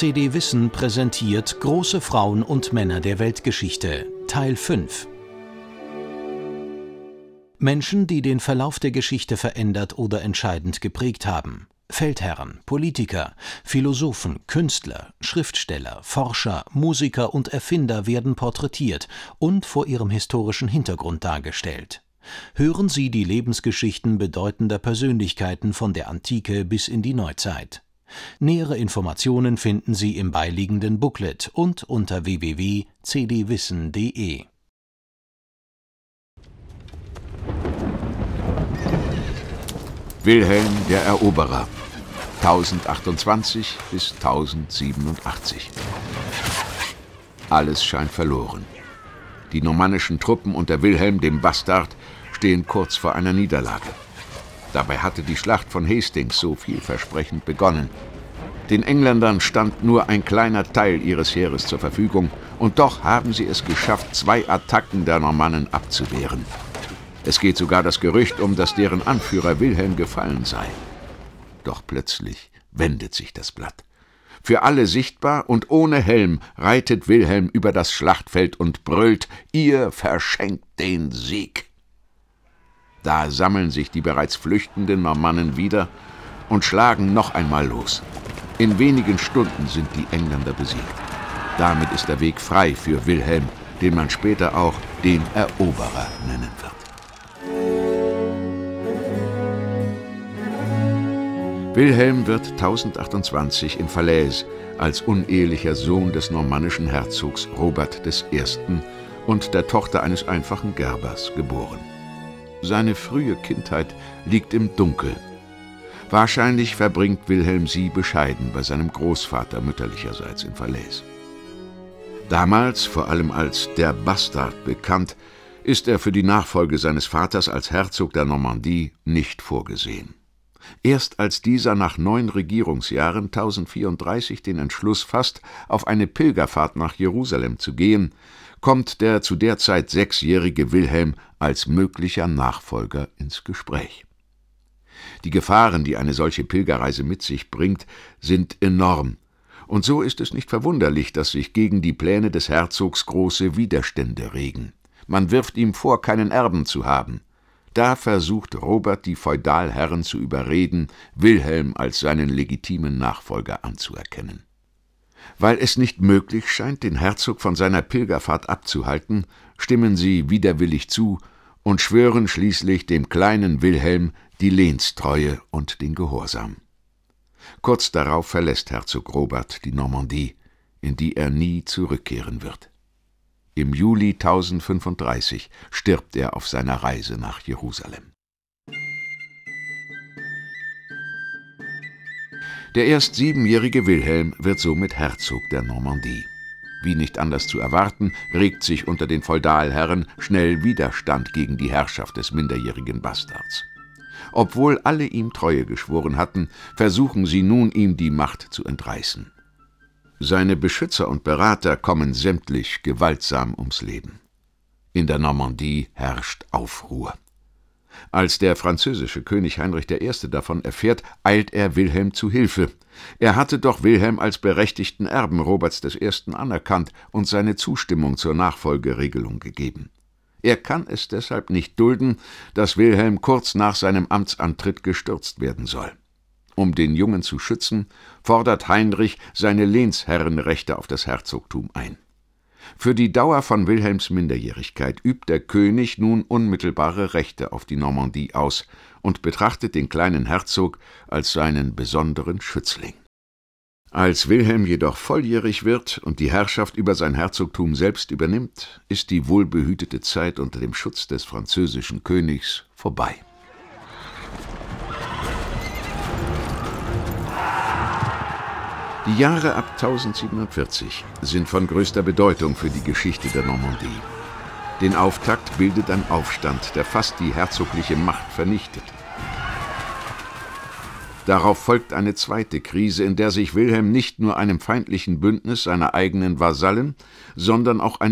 CD Wissen präsentiert Große Frauen und Männer der Weltgeschichte, Teil 5. Menschen, die den Verlauf der Geschichte verändert oder entscheidend geprägt haben. Feldherren, Politiker, Philosophen, Künstler, Schriftsteller, Forscher, Musiker und Erfinder werden porträtiert und vor ihrem historischen Hintergrund dargestellt. Hören Sie die Lebensgeschichten bedeutender Persönlichkeiten von der Antike bis in die Neuzeit. Nähere Informationen finden Sie im beiliegenden Booklet und unter www.cdwissen.de. Wilhelm der Eroberer, 1028 bis 1087. Alles scheint verloren. Die normannischen Truppen unter Wilhelm dem Bastard stehen kurz vor einer Niederlage. Dabei hatte die Schlacht von Hastings so vielversprechend begonnen. Den Engländern stand nur ein kleiner Teil ihres Heeres zur Verfügung, und doch haben sie es geschafft, 2 Attacken der Normannen abzuwehren. Es geht sogar das Gerücht um, dass deren Anführer Wilhelm gefallen sei. Doch plötzlich wendet sich das Blatt. Für alle sichtbar und ohne Helm reitet Wilhelm über das Schlachtfeld und brüllt: Ihr verschenkt den Sieg! Da sammeln sich die bereits flüchtenden Normannen wieder und schlagen noch einmal los. In wenigen Stunden sind die Engländer besiegt. Damit ist der Weg frei für Wilhelm, den man später auch den Eroberer nennen wird. Wilhelm wird 1028 in Falaise als unehelicher Sohn des normannischen Herzogs Robert I. und der Tochter eines einfachen Gerbers geboren. Seine frühe Kindheit liegt im Dunkeln. Wahrscheinlich verbringt Wilhelm sie bescheiden bei seinem Großvater mütterlicherseits in Falaise. Damals, vor allem als der Bastard bekannt, ist er für die Nachfolge seines Vaters als Herzog der Normandie nicht vorgesehen. Erst als dieser nach 9 Regierungsjahren 1034 den Entschluss fasst, auf eine Pilgerfahrt nach Jerusalem zu gehen, kommt der zu der Zeit 6-jährige Wilhelm als möglicher Nachfolger ins Gespräch. Die Gefahren, die eine solche Pilgerreise mit sich bringt, sind enorm, und so ist es nicht verwunderlich, dass sich gegen die Pläne des Herzogs große Widerstände regen. Man wirft ihm vor, keinen Erben zu haben. Da versucht Robert, die Feudalherren zu überreden, Wilhelm als seinen legitimen Nachfolger anzuerkennen. Weil es nicht möglich scheint, den Herzog von seiner Pilgerfahrt abzuhalten, stimmen sie widerwillig zu und schwören schließlich dem kleinen Wilhelm die Lehnstreue und den Gehorsam. Kurz darauf verlässt Herzog Robert die Normandie, in die er nie zurückkehren wird. Im Juli 1035 stirbt er auf seiner Reise nach Jerusalem. Der erst 7-jährige Wilhelm wird somit Herzog der Normandie. Wie nicht anders zu erwarten, regt sich unter den Feudalherren schnell Widerstand gegen die Herrschaft des minderjährigen Bastards. Obwohl alle ihm Treue geschworen hatten, versuchen sie nun, ihm die Macht zu entreißen. Seine Beschützer und Berater kommen sämtlich gewaltsam ums Leben. In der Normandie herrscht Aufruhr. Als der französische König Heinrich I. davon erfährt, eilt er Wilhelm zu Hilfe. Er hatte doch Wilhelm als berechtigten Erben Roberts I. anerkannt und seine Zustimmung zur Nachfolgeregelung gegeben. Er kann es deshalb nicht dulden, dass Wilhelm kurz nach seinem Amtsantritt gestürzt werden soll. Um den Jungen zu schützen, fordert Heinrich seine Lehnsherrenrechte auf das Herzogtum ein. Für die Dauer von Wilhelms Minderjährigkeit übt der König nun unmittelbare Rechte auf die Normandie aus und betrachtet den kleinen Herzog als seinen besonderen Schützling. Als Wilhelm jedoch volljährig wird und die Herrschaft über sein Herzogtum selbst übernimmt, ist die wohlbehütete Zeit unter dem Schutz des französischen Königs vorbei. Die Jahre ab 1047 sind von größter Bedeutung für die Geschichte der Normandie. Den Auftakt bildet ein Aufstand, der fast die herzogliche Macht vernichtet. Darauf folgt eine zweite Krise, in der sich Wilhelm nicht nur einem feindlichen Bündnis seiner eigenen Vasallen, sondern auch einem